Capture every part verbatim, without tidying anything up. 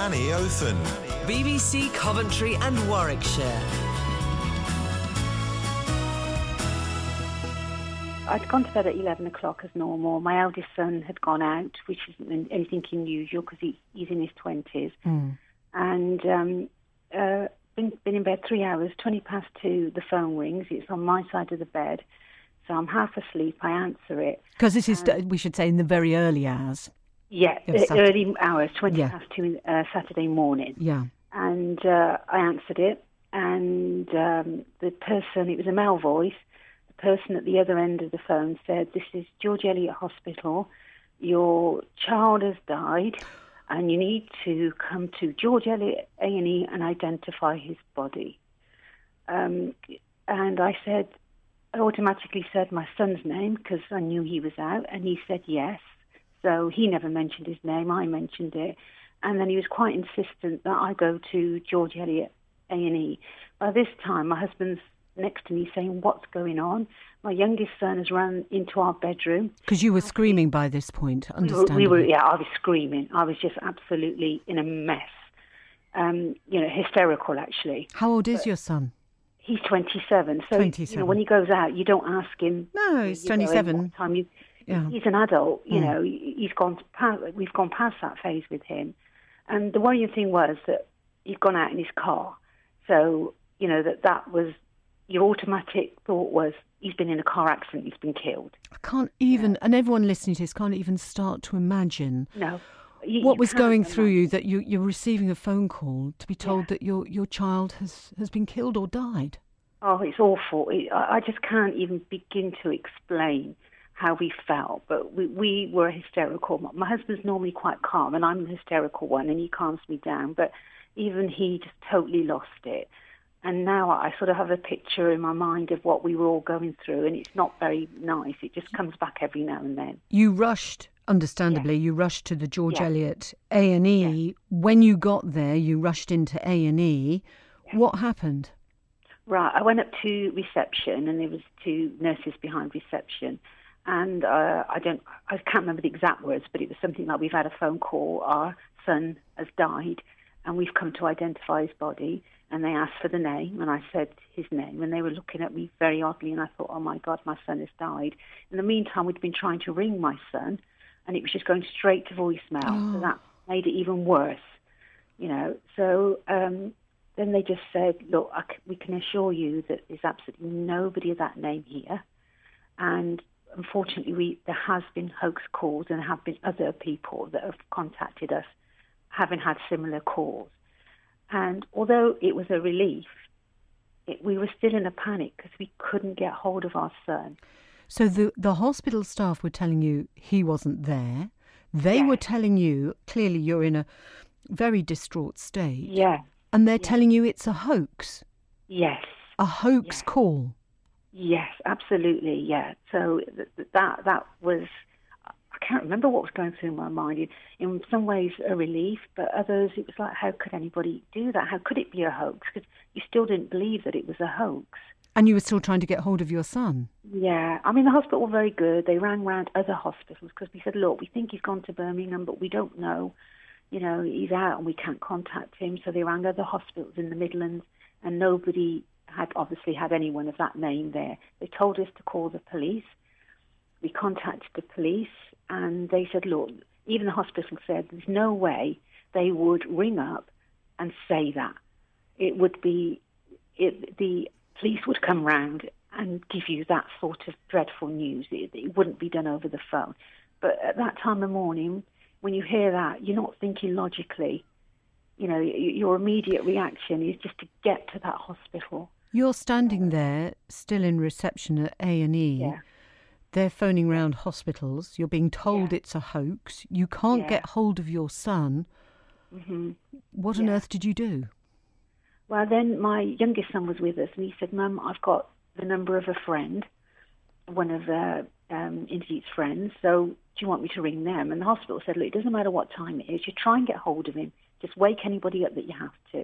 Annie Oafen. B B C Coventry and Warwickshire. I'd gone to bed at eleven o'clock as normal. My eldest son had gone out, which isn't anything unusual because he, he's in his twenties. Mm. And um, uh, been, been in bed three hours, twenty past two, the phone rings. It's on my side of the bed. So I'm half asleep. I answer it. Because this is, um, we should say, in the very early hours. Yeah, Yes, the early hours, twenty Yeah. past two uh, Saturday morning. Yeah. And uh, I answered it. And um, the person, it was a male voice, the person at the other end of the phone said, "This is George Eliot Hospital. Your child has died and you need to come to George Eliot A and E and identify his body." Um, and I said, I automatically said my son's name because I knew he was out, and he said yes. So he never mentioned his name, I mentioned it. And then he was quite insistent that I go to George Eliot A and E. By this time, my husband's next to me saying, "What's going on?" My youngest son has run into our bedroom. Because you were screaming by this point, We were, understandably. we were, yeah, I was screaming. I was just absolutely in a mess. Um, you know, hysterical, actually. How old is But your son? He's twenty-seven. So, twenty-seven. You know, when he goes out, you don't ask him. No, he's you know, twenty-seven. what time you, Yeah. He's an adult, you Mm. know. He's gone past, we've gone past that phase with him. And the worrying thing was that he'd gone out in his car. So, you know, that that was, your automatic thought was, he's been in a car accident, he's been killed. I can't even, and everyone listening to this can't even start to imagine No. You, what you was can't going through imagine. you, that you, you're receiving a phone call to be told Yeah. that your, your child has, has been killed or died. Oh, it's awful. It, I I just can't even begin to explain how we felt, but we, we were hysterical. My, my husband's normally quite calm, and I'm the hysterical one, and he calms me down, but even he just totally lost it. And now I sort of have a picture in my mind of what we were all going through, and it's not very nice. It just comes back every now and then. You rushed, understandably, you rushed to the George Yeah. Eliot A and E. Yeah. When you got there, you rushed into A and E. What happened? Right, I went up to reception, and there was two nurses behind reception, and uh, I don't, I can't remember the exact words, but it was something like, "We've had a phone call, our son has died, and we've come to identify his body." And they asked for the name, and I said his name, and they were looking at me very oddly, and I thought, "Oh my God, my son has died." In the meantime, we'd been trying to ring my son, and it was just going straight to voicemail, Oh. so that made it even worse, you know. So um, then they just said, "Look, I c- we can assure you that there's absolutely nobody of that name here, and unfortunately, we, there has been hoax calls, and there have been other people that have contacted us having had similar calls." And although it was a relief, it, we were still in a panic because we couldn't get hold of our son. So the, the hospital staff were telling you he wasn't there. They Yeah. were telling you, clearly you're in a very distraught state. Yeah. And they're Yeah. telling you it's a hoax, Yes. a hoax Yeah. call. Yes, absolutely. Yeah. So th- th- that that was, I can't remember what was going through my mind. In, in some ways, a relief, but others, it was like, how could anybody do that? How could it be a hoax? Because you still didn't believe that it was a hoax. And you were still trying to get hold of your son. Yeah, I mean, the hospital were very good. They rang round other hospitals because we said, "Look, we think he's gone to Birmingham, but we don't know. You know, he's out and we can't contact him." So they rang other hospitals in the Midlands, and nobody had obviously had anyone of that name there. They told us to call the police. We contacted the police, and they said, "Look," even the hospital said, "there's no way they would ring up and say that. It would be, it, the police would come round and give you that sort of dreadful news. It, it wouldn't be done over the phone." But at that time of morning, when you hear that, you're not thinking logically. You know, y- your immediate reaction is just to get to that hospital. You're standing there, still in reception at A and E. Yeah. They're phoning round hospitals. You're being told Yeah. it's a hoax. You can't Yeah. get hold of your son. hmm What on Yeah. earth did you do? Well, then my youngest son was with us, and he said, "Mum, I've got the number of a friend, one of uh, um, Indeed's friends, so do you want me to ring them?" And the hospital said, "Look, it doesn't matter what time it is. You try and get hold of him. Just wake anybody up that you have to."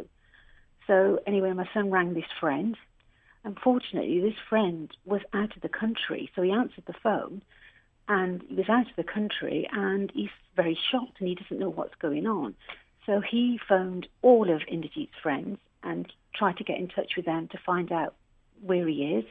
So anyway, my son rang this friend. Unfortunately, this friend was out of the country, so he answered the phone, and he was out of the country, and he's very shocked, and he doesn't know what's going on. So he phoned all of Inderjeet's friends and tried to get in touch with them to find out where he is.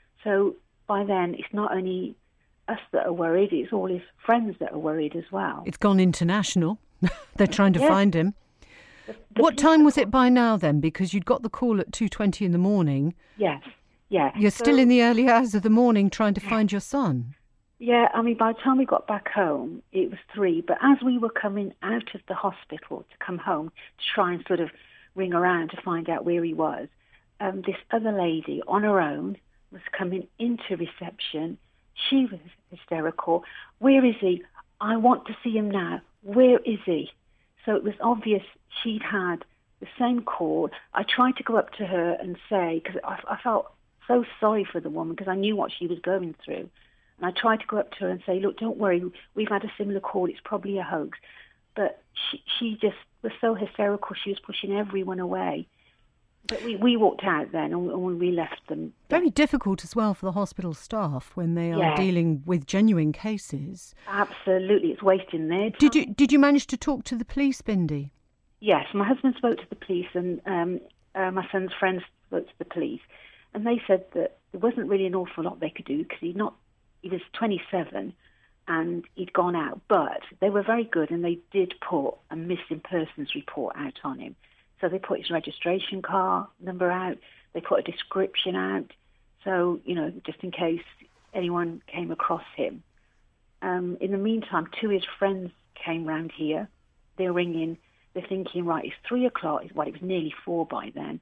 So by then, it's not only us that are worried, it's all his friends that are worried as well. It's gone international. They're trying to Yeah. find him. The, the What police time are was call- it by now then? Because you'd got the call at two twenty in the morning. Yes, yeah. You're So- still in the early hours of the morning trying to find your son. Yeah, I mean, by the time we got back home, it was three. But as we were coming out of the hospital to come home to try and sort of ring around to find out where he was, um, this other lady on her own was coming into reception. She was hysterical. Where is he? I want to see him now. Where is he? So it was obvious she'd had the same call. I tried to go up to her and say, because I, I felt so sorry for the woman because I knew what she was going through. And I tried to go up to her and say, look, don't worry, we've had a similar call, it's probably a hoax. But she, she just was so hysterical, she was pushing everyone away. But we, we walked out then and, and we left them. Very difficult as well for the hospital staff when they are Yeah. dealing with genuine cases. Absolutely, it's wasting their time. Did you did you manage to talk to the police, Bindi? Yes, my husband spoke to the police and um, uh, my son's friends spoke to the police. And they said that there wasn't really an awful lot they could do because he'd not, he was twenty-seven and he'd gone out. But they were very good and they did put a missing persons report out on him. So they put his registration car number out. They put a description out. So, you know, just in case anyone came across him. Um, in the meantime, two of his friends came round here. They're ringing. They're thinking, right, it's three o'clock. Well, it was nearly four by then.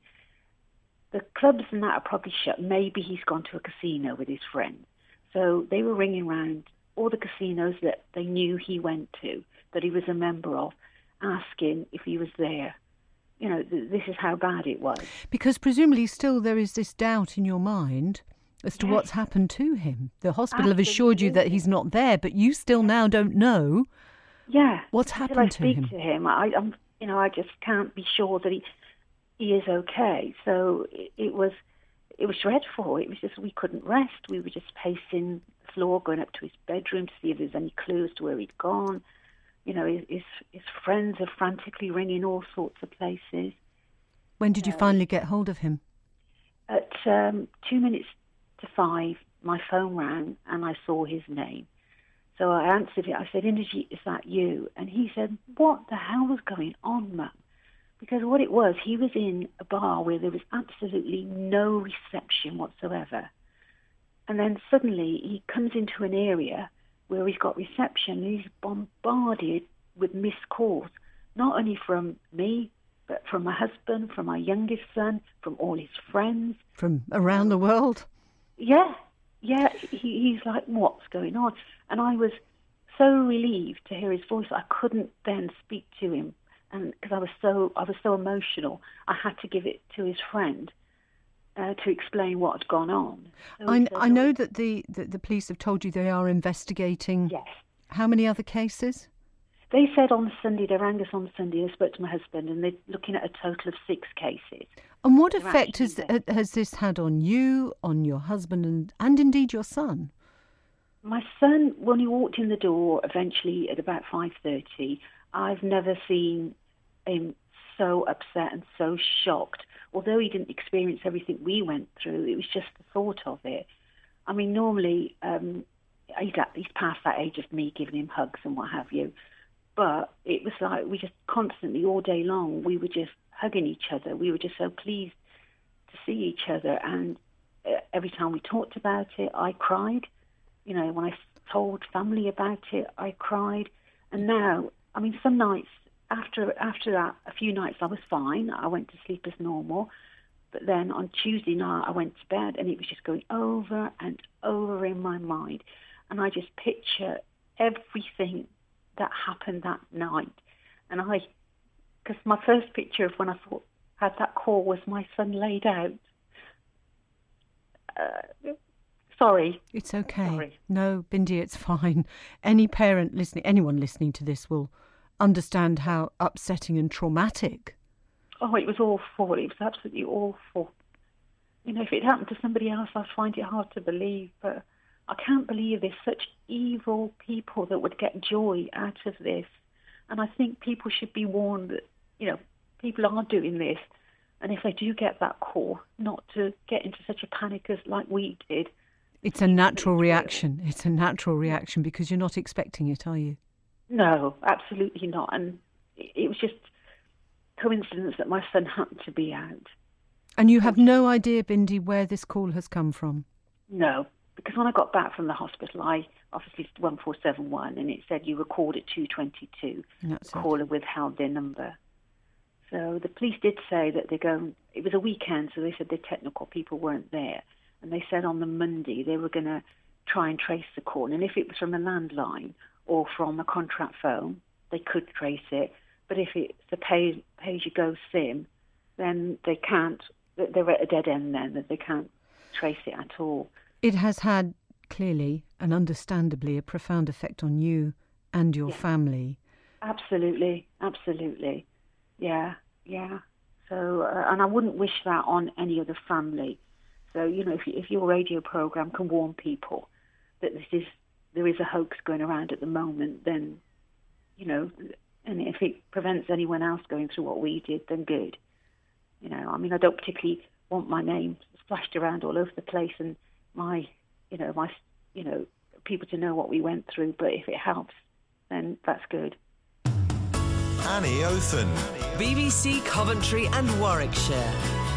The clubs and that are probably shut. Maybe he's gone to a casino with his friends. So they were ringing round all the casinos that they knew he went to, that he was a member of, asking if he was there. You know, th- this is how bad it was. Because presumably still there is this doubt in your mind as to Yes. what's happened to him. The hospital have assured you that Absolutely. he's not there, but you still now don't know Yeah. what's Until happened I to speak him. to him, I, I'm, you know, I just can't be sure that he he is okay. So it, it was it was dreadful. It was just we couldn't rest. We were just pacing the floor, going up to his bedroom to see if there's any clues to where he'd gone. You know, his his, his friends are frantically ringing all sorts of places. When did you finally get hold of him? At um, two minutes to five, my phone rang and I saw his name. So I answered it. I said, Inderjeet, is that you? And he said, what the hell was going on, Mum? Because what it was, he was in a bar where there was absolutely no reception whatsoever. And then suddenly he comes into an area where he's got reception and he's bombarded with missed calls, not only from me, but from my husband, from my youngest son, from all his friends. From around the world? Yeah, yeah, he, he's like, what's going on? And I was so relieved to hear his voice. I couldn't then speak to him, and because I was so I was so emotional, I had to give it to his friend uh, to explain what had gone on. So I, he said, I know that the, the, the police have told you they are investigating yes. how many other cases? They said on Sunday, they rang us on Sunday, I spoke to my husband, and they're looking at a total of six cases. And what They're effect has, actually has this had on you, on your husband, and, and indeed your son? My son, when he walked in the door, eventually at about five thirty, I've never seen him so upset and so shocked. Although he didn't experience everything we went through, it was just the thought of it. I mean, normally um, he's, at, he's past that age of me giving him hugs and what have you. But it was like we just constantly, all day long, we were just hugging each other. We were just so pleased to see each other. And uh, every time we talked about it, I cried. You know, when I told family about it, I cried. And now, I mean, some nights, after after that, a few nights I was fine. I went to sleep as normal. But then on Tuesday night, I went to bed and it was just going over and over in my mind. And I just picture everything that happened that night. And I, because my first picture of when I thought, had that call was my son laid out. Uh, sorry. It's okay. Sorry. No, Bindi, it's fine. Any parent listening, anyone listening to this will understand how upsetting and traumatic. Oh, it was awful. It was absolutely awful. You know, if it happened to somebody else, I'd find it hard to believe, but I can't believe there's such evil people that would get joy out of this. And I think people should be warned that you know, people are doing this. And if they do get that call, not to get into such a panic as like we did. It's a natural reaction. It's a natural reaction because you're not expecting it, are you? No, absolutely not. And it was just coincidence that my son happened to be out. And you have no idea, Bindi, where this call has come from? No, because when I got back from the hospital, I obviously one four seven one, and it said you were called at two twenty-two. That's the caller it. withheld their number. So the police did say that they're going, it was a weekend, so they said the technical people weren't there. And they said on the Monday they were going to try and trace the call. And if it was from a landline or from a contract phone, they could trace it. But if it's a pay, pay-as-you-go SIM, then they can't, they're at a dead end then, that they can't trace it at all. It has had, clearly and understandably, a profound effect on you and your yeah. family. Absolutely, absolutely. Yeah, yeah. So, uh, and I wouldn't wish that on any other family. So, you know, if, if your radio programme can warn people that this is, there is a hoax going around at the moment, then, you know, and if it prevents anyone else going through what we did, then good. You know, I mean, I don't particularly want my name splashed around all over the place and my, you know, my, you know, people to know what we went through. But if it helps, then that's good. Annie Othen. B B C Coventry and Warwickshire.